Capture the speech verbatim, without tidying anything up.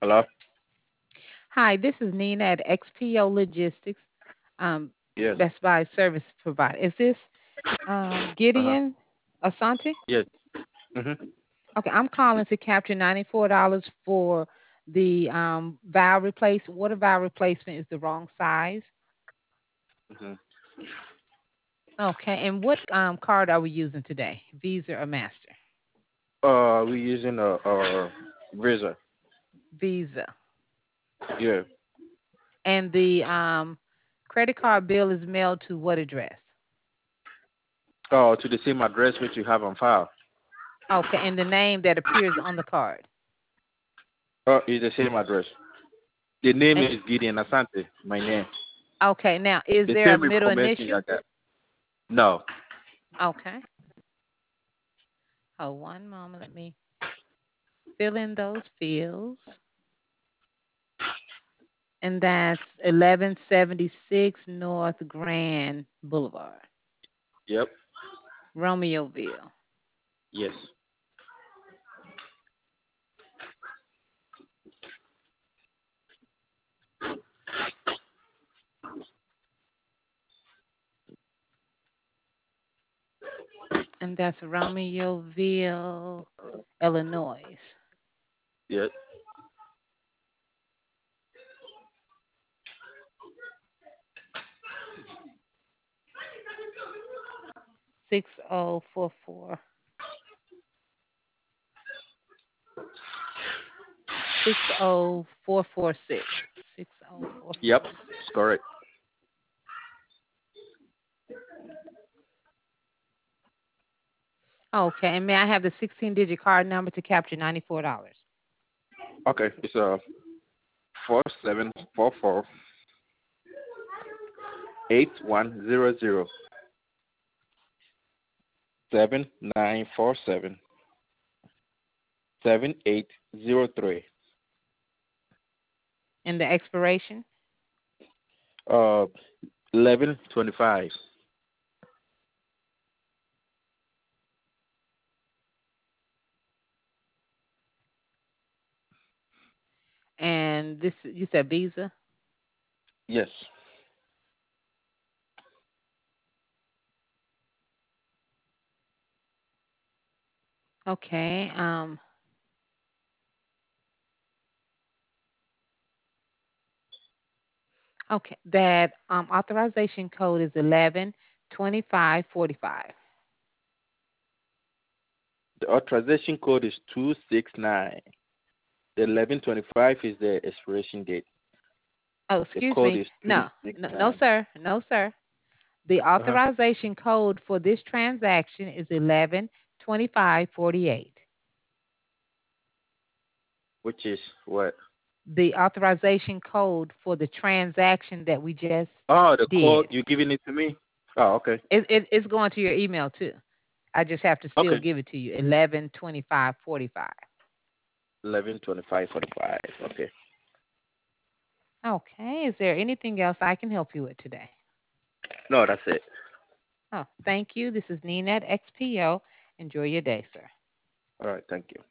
Hello? Hi, this is Nina at X P O Logistics, um, Yes. Best Buy service provider. Is this um, Uh-huh. Gideon Asante? Yes. Mm-hmm. Okay, I'm calling to capture ninety-four dollars for the um, valve replacement. Water valve replacement is the wrong size. Mm-hmm. Okay, and what um, card are we using today? Visa or Master? Uh, we're using a, a razor. Visa. Yeah. And the um, credit card bill is mailed to what address? Oh, to the same address which you have on file. Okay, and the name that appears on the card. Oh, it's the same address. The name And, is Gideon Asante, my name. okay, now is The there a same middle information you initial? got. No. Okay. Oh, one moment. Let me fill in those fields. And that's eleven seventy-six North Grand Boulevard, Yep. Romeoville. Yes. And that's Romeoville, Illinois. Yes. six oh four four. six oh four four six. six oh four Yep. four six. It's correct. Okay, and may I have the sixteen digit card number to capture ninety-four dollars? Okay. It's a four seven four four eight one zero zero seven nine four seven seven eight zero three. And the expiration? Uh, eleven twenty five. And this, you said Visa? Yes. Okay. Um, okay. That um, authorization code is eleven twenty-five forty-five. The authorization code is two six nine. The eleven twenty five is the expiration date. Oh, The excuse code me. is two No, six no, no, nine. sir. No, sir. The Uh huh. authorization code for this transaction is eleven twenty-five forty-eight. Which is what? The authorization code for the transaction that we just Oh, the code did. you're giving it to me. Oh, okay. It, it, it's going to your email too. I just have to still Okay. give it to you. eleven twenty-five forty-five. Eleven twenty five forty five. Okay. Okay. Is there anything else I can help you with today? No, that's it. Oh, thank you. This is Nina at X P O. Enjoy your day, sir. All right. Thank you.